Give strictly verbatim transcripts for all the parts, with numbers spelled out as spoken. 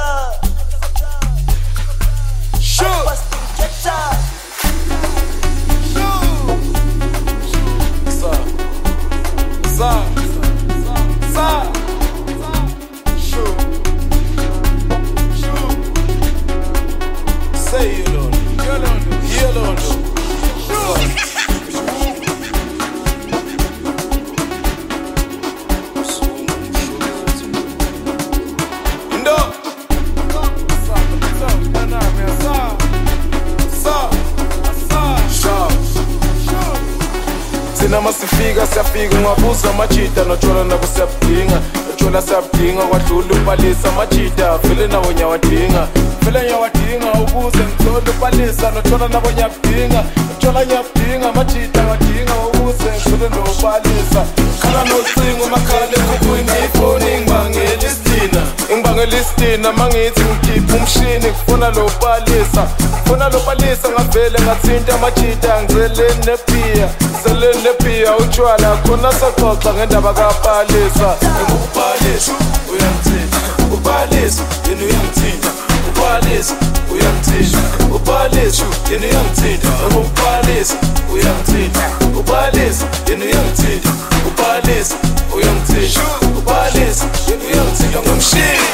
Thina masifika siyafika ungabuza amajita nojola nabo siyabudinga nojola siyabudinga kwadlula ubhalisa amajita vele nawo nyawadinga vele nyawadinga ukuze ngithole ubhalisa nojola nabo nyabudinga nojola nyabudinga amajita ngadinga ukuze ngithole nobhalisa khala nocingo makhala ekhukhwini ifoni ngibangela isitina ngibangela isitina mangithi ngikhipha umshini ngifuna lo bhalisa ngifuna lo bhalisa ngavele ngathinta amajita ngizeleni nepiya seleni nepiya utshwala khona saxoxa ngendaba kabhalisa ngikubhalisa uyangithinta ubhalisa yena uyangithinta ubhalisa uyangithinta ubhalisa yena uyangithinta ubhalisa uyangithinta ubhalisa yena uyangithinta ubhalisa uyangithinta ubhalisa yena uyangithinta ngomshini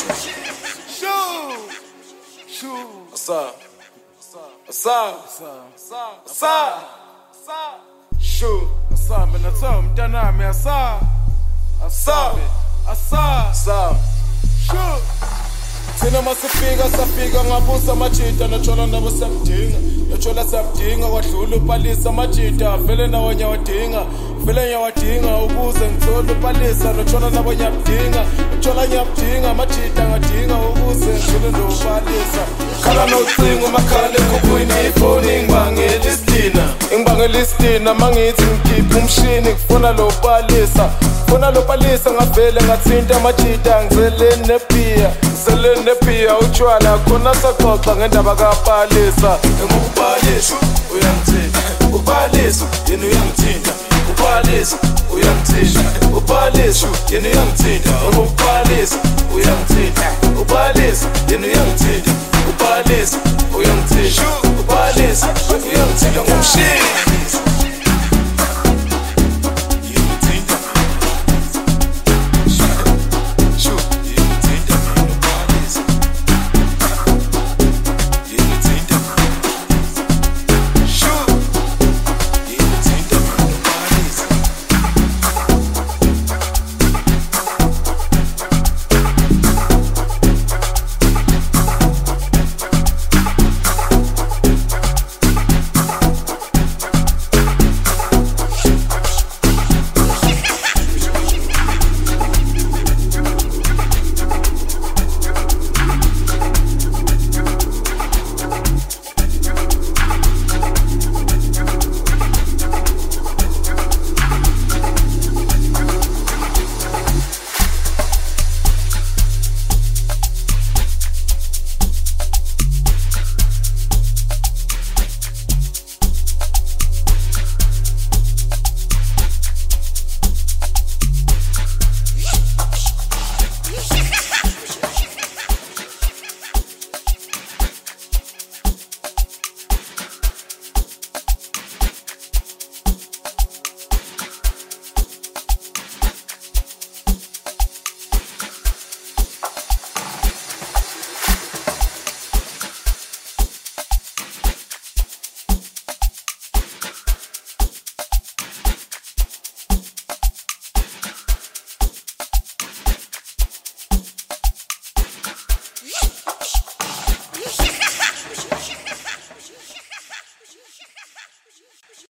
Asa Asa Asa Asa Asa Shu Asa mina tsaw mntanami asa Asa Asa Asa Shu Thina masifika safika ngabusa amajita nojola nabo siyabudinga nojola siyabudinga kwadlula ubhalisa amajita vele nawo nyawadinga vele nyawadinga ukuze ngithole ubhalisa nojola nabo nyabudinga nojola nyabudinga amajita ngadinga ukuze ngithole nobhalisa khala nocingo makhala ekhukhwini ifoni ngibangela isitina ngibangela isitina mangithi ngikhipha umshini ngifuna lo bhalisa ngifuna lo bhalisa ngavele ngathinta amajita ngizeleni nepiya seleni nepiya utshwala khona saxoxa ngendaba kabhalisa ngikubhalisa uyangithinta ubhalisa yena uyangithinta ubhalisa uyangithinta ubhalisa yena uyangithinta